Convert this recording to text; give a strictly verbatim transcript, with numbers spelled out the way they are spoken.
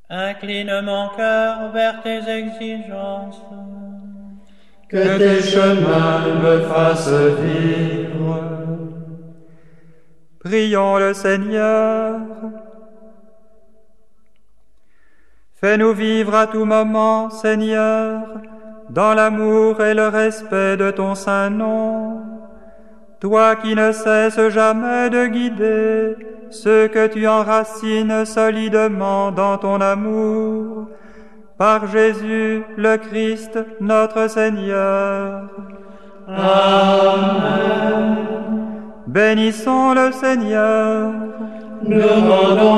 Incline mon cœur vers tes exigences. Que tes chemins me fassent vivre. Prions le Seigneur. Fais-nous vivre à tout moment, Seigneur, dans l'amour et le respect de ton saint nom. Toi qui ne cesses jamais de guider ceux que tu enracines solidement dans ton amour, par Jésus le Christ, notre Seigneur. Amen. Bénissons le Seigneur. Nous rendons